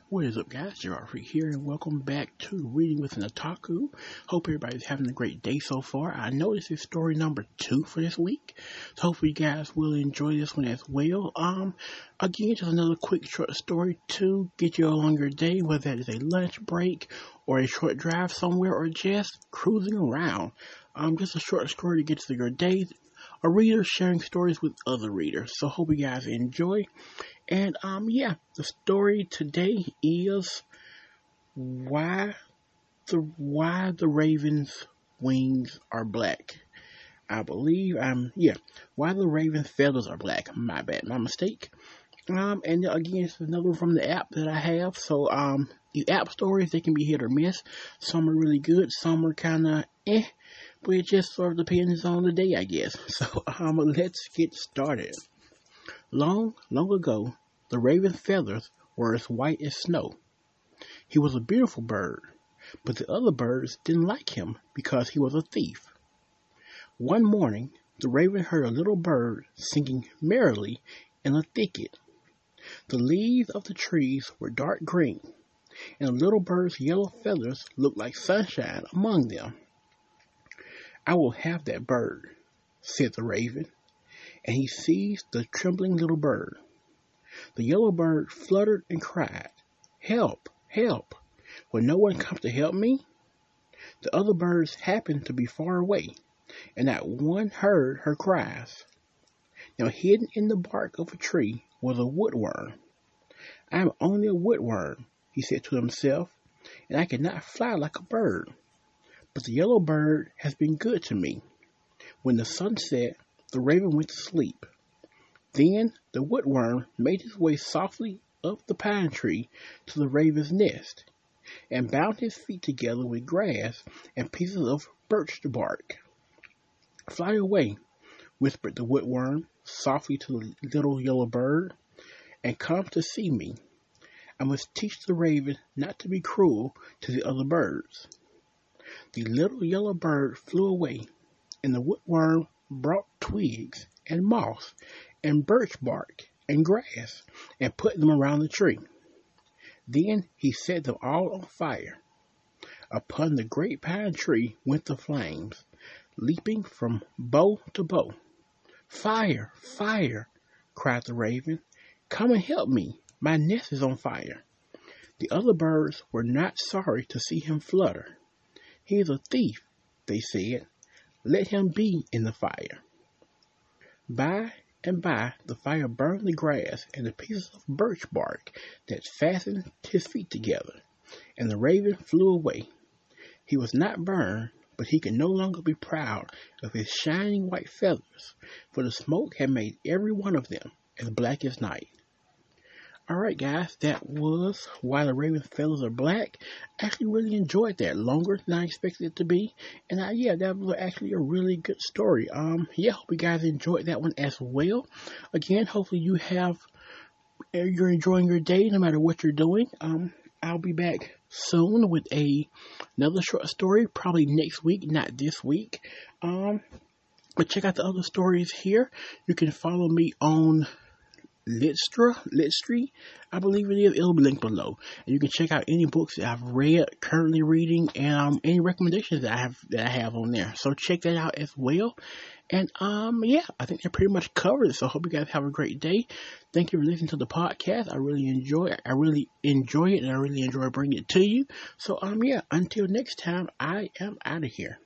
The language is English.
What is up, guys? Gerard here, and welcome back to Reading with an Otaku. Hope everybody's having a great day so far. I know this is story number 2 for this week, so hopefully you guys will enjoy this one as well. Again, just another quick short story to get you along your day, whether that is a lunch break or a short drive somewhere or just cruising around. Just a short story to get through your day. A reader sharing stories with other readers. So hope you guys enjoy. And the story today is why the raven's wings are black. I believe why the raven's feathers are black. My bad, my mistake. And again, it's another one from the app that I have. So these app stories, they can be hit or miss. Some are really good, some are kind of but it just sort of depends on the day, I guess. So let's get started. Long ago, the raven's feathers were as white as snow. He was a beautiful bird, but the other birds didn't like him because he was a thief. One morning, the raven heard a little bird singing merrily in a thicket. The leaves of the trees were dark green, and the little bird's yellow feathers looked like sunshine among them. "I will have that bird," said the raven, and he seized the trembling little bird. The yellow bird fluttered and cried, "Help! Help! Will no one come to help me?" The other birds happened to be far away, and not one heard her cries. Now hidden in the bark of a tree was a woodworm. "I am only a woodworm," he said to himself, "and I cannot fly like a bird. But the yellow bird has been good to me." When the sun set, the raven went to sleep. Then the woodworm made his way softly up the pine tree to the raven's nest, and bound his feet together with grass and pieces of birch bark. "Fly away," whispered the woodworm softly to the little yellow bird, "and come to see me. I must teach the raven not to be cruel to the other birds." The little yellow bird flew away, and the woodworm brought twigs and moss and birch bark and grass and put them around the tree. Then he set them all on fire. Upon the great pine tree went the flames, leaping from bough to bough. "Fire! Fire!" cried the raven. "Come and help me. My nest is on fire." The other birds were not sorry to see him flutter. "He is a thief," they said. "Let him be in the fire." By and by, the fire burned the grass and the pieces of birch bark that fastened his feet together, and the raven flew away. He was not burned, but he could no longer be proud of his shining white feathers, for the smoke had made every one of them as black as night. Alright guys, that was Why the Raven's Feathers Are Black. I actually really enjoyed that, longer than I expected it to be. And that was actually a really good story. Hope you guys enjoyed that one as well. Again, hopefully you're enjoying your day no matter what you're doing. I'll be back soon with another short story, probably next week, not this week. But check out the other stories here. You can follow me on Litstree, I believe it is. It'll be linked below, and you can check out any books that I've read, currently reading, and any recommendations that I have on there. So check that out as well. And I think that pretty much covers it. So I hope you guys have a great day. Thank you for listening to the podcast. I really enjoy it. And I really enjoy bringing it to you. So until next time, I am out of here.